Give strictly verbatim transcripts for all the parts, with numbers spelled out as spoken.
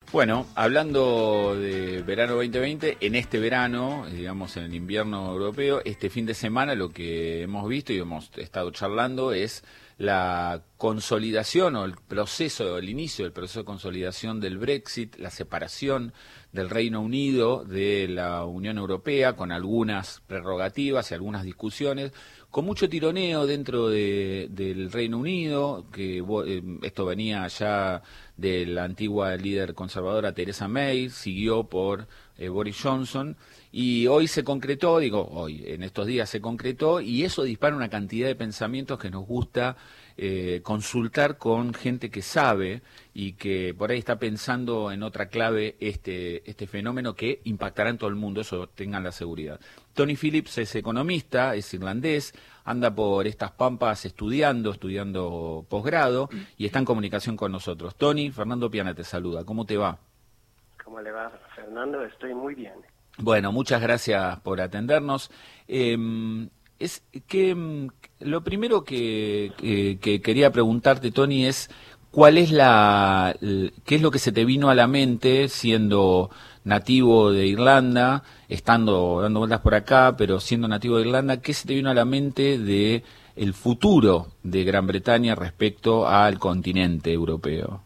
Bueno, hablando de verano veinte veinte, en este verano, digamos en el invierno europeo, este fin de semana lo que hemos visto y hemos estado charlando es la consolidación o el proceso, el inicio del proceso de consolidación del Brexit, la separación del Reino Unido de la Unión Europea, con algunas prerrogativas y algunas discusiones, con mucho tironeo dentro de, del Reino Unido, que eh, esto venía ya de la antigua líder conservadora Theresa May, siguió por eh, Boris Johnson, y hoy se concretó, digo, hoy, en estos días se concretó, y eso dispara una cantidad de pensamientos que nos gusta eh, consultar con gente que sabe y que por ahí está pensando en otra clave este, este fenómeno que impactará en todo el mundo, eso tengan la seguridad. Tony Phillips es economista, es irlandés, anda por estas pampas estudiando, estudiando posgrado y está en comunicación con nosotros. Tony, Fernando Piana te saluda, ¿cómo te va? ¿Cómo le va, Fernando? Estoy muy bien. Bueno, muchas gracias por atendernos. Eh, es que lo primero que, que, que quería preguntarte, Tony, es ¿cuál es la, qué es lo que se te vino a la mente siendo nativo de Irlanda, estando dando vueltas por acá, pero siendo nativo de Irlanda, qué se te vino a la mente de el futuro de Gran Bretaña respecto al continente europeo?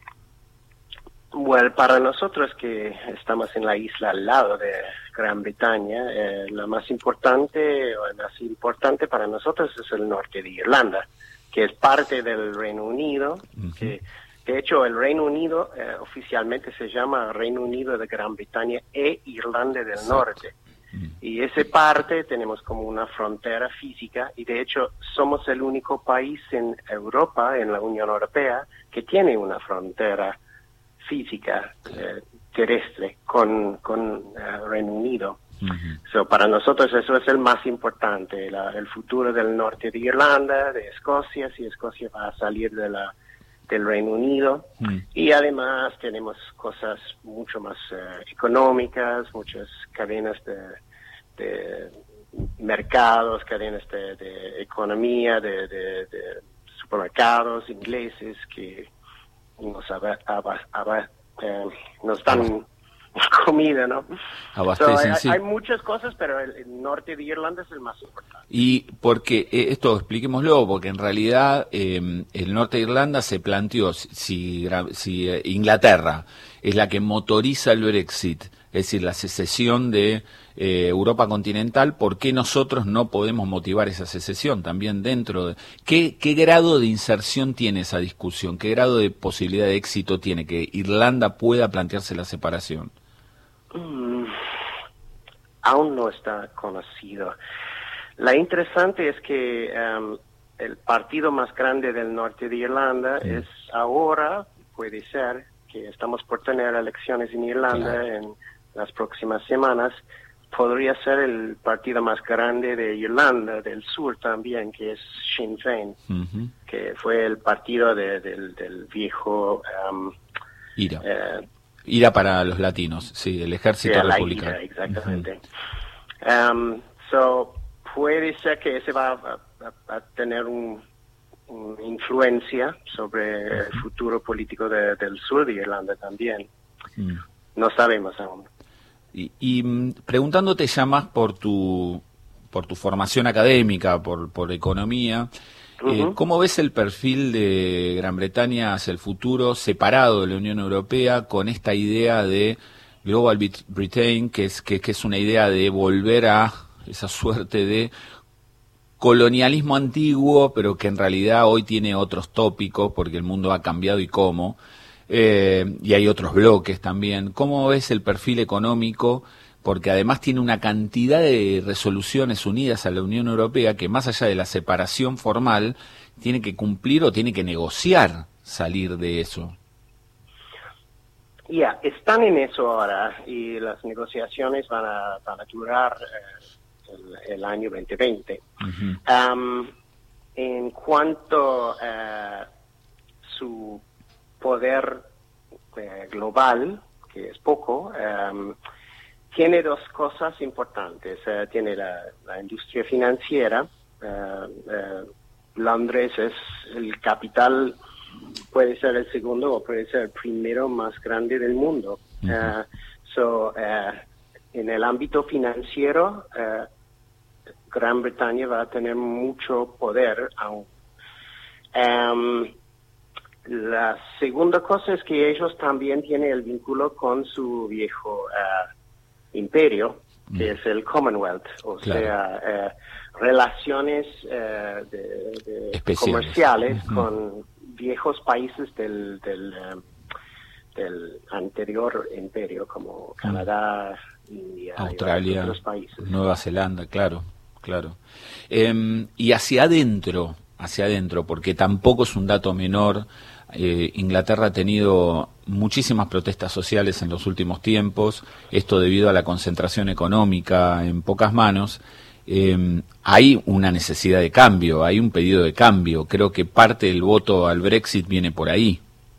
Bueno, para nosotros que estamos en la isla al lado de Gran Bretaña, eh, la más importante, o la más importante para nosotros es el norte de Irlanda, que es parte del Reino Unido, uh-huh. que de hecho el Reino Unido eh, oficialmente se llama Reino Unido de Gran Bretaña e Irlanda del Exacto. Norte. Uh-huh. Y esa parte tenemos como una frontera física, y de hecho somos el único país en Europa, en la Unión Europea, que tiene una frontera física eh, terrestre con con uh, Reino Unido. Uh-huh. So, para nosotros eso es el más importante, la, el futuro del norte de Irlanda, de Escocia, si Escocia va a salir de la del Reino Unido. Uh-huh. Y además tenemos cosas mucho más uh, económicas, muchas cadenas de, de mercados, cadenas de, de economía, de, de, de supermercados ingleses que nos, aba, aba, aba, eh, nos dan comida, ¿no? So, hay, sí. hay muchas cosas, pero el, el norte de Irlanda es el más importante. Y porque, eh, esto expliquémoslo, porque en realidad eh, el norte de Irlanda se planteó, si, si eh, Inglaterra es la que motoriza el Brexit, es decir, la secesión de eh, Europa continental, ¿por qué nosotros no podemos motivar esa secesión también dentro de... ¿Qué, qué grado de inserción tiene esa discusión? ¿Qué grado de posibilidad de éxito tiene que Irlanda pueda plantearse la separación? Mm, aún no está conocido. La interesante es que um, el partido más grande del norte de Irlanda sí. es ahora, puede ser, que estamos por tener elecciones en Irlanda claro. en las próximas semanas, podría ser el partido más grande de Irlanda del Sur también, que es Sinn Féin, uh-huh. que fue el partido de, de, del viejo... Um, Ira. Eh, Ira para los latinos, sí, el ejército sí, republicano. La Ira, exactamente. Uh-huh. Um, so, puede ser que ese va a, a, a tener un, una influencia sobre uh-huh. el futuro político de, del sur de Irlanda también. Uh-huh. No sabemos aún. Y, y preguntándote ya más por tu por tu formación académica, por, por economía, uh-huh. eh, ¿cómo ves el perfil de Gran Bretaña hacia el futuro separado de la Unión Europea con esta idea de Global Britain, que es, que, que es una idea de volver a esa suerte de colonialismo antiguo, pero que en realidad hoy tiene otros tópicos porque el mundo ha cambiado y cómo? Eh, y hay otros bloques también. ¿Cómo ves el perfil económico? Porque además tiene una cantidad de resoluciones unidas a la Unión Europea que más allá de la separación formal, tiene que cumplir o tiene que negociar salir de eso. Ya, yeah, están en eso ahora y las negociaciones van a, van a durar eh, el, el año veinte veinte. Uh-huh. Um, en cuanto a su poder eh, global, que es poco, um, tiene dos cosas importantes. Uh, tiene la, la industria financiera. Uh, uh, Londres es el capital, puede ser el segundo o puede ser el primero más grande del mundo. Uh-huh. Uh, so, uh, en el ámbito financiero, uh, Gran Bretaña va a tener mucho poder aún. Um, la segunda cosa es que ellos también tienen el vínculo con su viejo uh, imperio, que mm. es el Commonwealth, o claro. sea, uh, relaciones uh, de, de comerciales uh-huh. con viejos países del, del, um, del anterior imperio, como Canadá, mm. India, Australia, y otros países. Nueva Zelanda, claro, claro. Eh, y hacia adentro, hacia adentro, porque tampoco es un dato menor. Eh, Inglaterra ha tenido muchísimas protestas sociales en los últimos tiempos, esto debido a la concentración económica en pocas manos. Eh, hay una necesidad de cambio, hay un pedido de cambio. Creo que parte del voto al Brexit viene por ahí.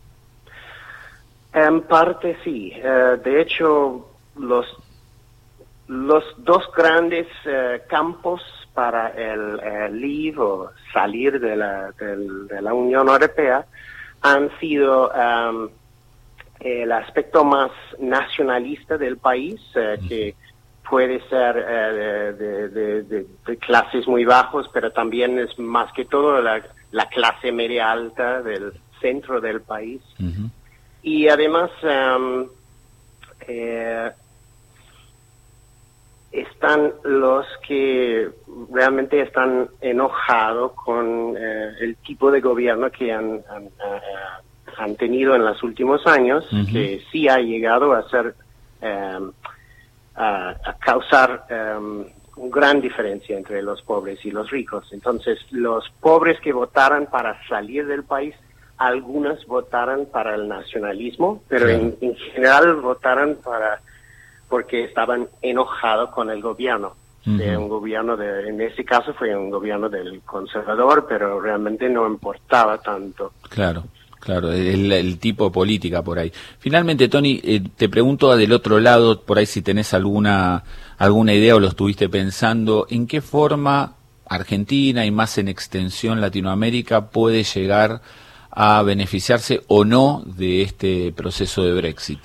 En parte sí. Uh, de hecho, los, los dos grandes uh, campos para el uh, leave o salir de la, de, de la Unión Europea han sido um, el aspecto más nacionalista del país, uh, que puede ser uh, de, de, de, de clases muy bajos, pero también es más que todo la, la clase media alta del centro del país. Uh-huh. Y además um, eh, están los que realmente están enojados con eh, el tipo de gobierno que han, han, uh, han tenido en los últimos años, uh-huh. que sí ha llegado a ser um, a, a causar um, una gran diferencia entre los pobres y los ricos. Entonces, los pobres que votaran para salir del país, algunas votaran para el nacionalismo, pero claro. en, en general votaran para porque estaban enojados con el gobierno. Uh-huh. De un gobierno de, en ese caso fue un gobierno del conservador, pero realmente no importaba tanto. Claro, claro, el, el tipo de política por ahí. Finalmente, Tony, eh, te pregunto del otro lado, por ahí si tenés alguna alguna idea o lo estuviste pensando, ¿en qué forma Argentina y más en extensión Latinoamérica puede llegar a beneficiarse o no de este proceso de Brexit?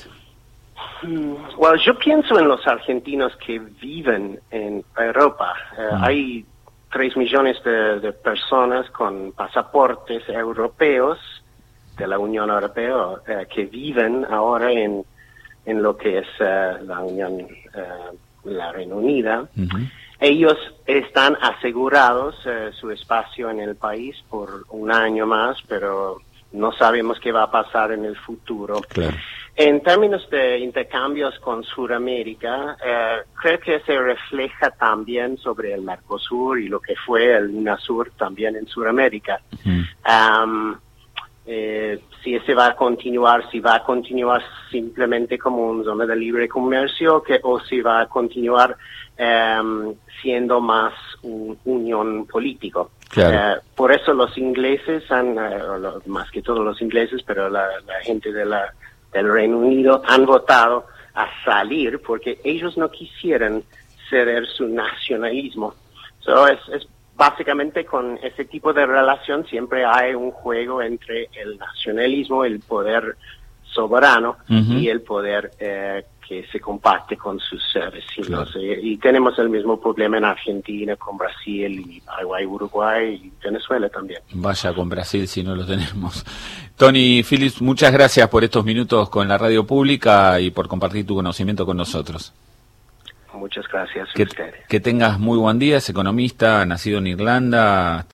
Bueno, yo pienso en los argentinos que viven en Europa. Uh, mm. Hay tres millones de, de personas con pasaportes europeos de la Unión Europea uh, que viven ahora en, en lo que es uh, la Unión, uh, la Reino Unido. Uh-huh. Ellos están asegurados uh, su espacio en el país por un año más, pero no sabemos qué va a pasar en el futuro. Claro. En términos de intercambios con Sudamérica, eh, creo que se refleja también sobre el Mercosur y lo que fue el UNASUR también en Sudamérica. Uh-huh. Um, eh, si ese va a continuar, si va a continuar simplemente como una zona de libre comercio, que, o si va a continuar um, siendo más un unión político. Claro. Uh, por eso los ingleses han, uh, lo, más que todos los ingleses, pero la, la gente de la del Reino Unido han votado a salir porque ellos no quisieran ceder su nacionalismo. So, es, es básicamente con ese tipo de relación siempre hay un juego entre el nacionalismo, el poder soberano uh-huh. y el poder eh, que se comparte con sus uh, vecinos. Claro. Y, y tenemos el mismo problema en Argentina, con Brasil, y Paraguay, Uruguay y Venezuela también. Vaya con Brasil si no lo tenemos. Tony Phillips, muchas gracias por estos minutos con la radio pública y por compartir tu conocimiento con nosotros. Muchas gracias a que, ustedes. Que tengas muy buen día, es economista, nacido en Irlanda.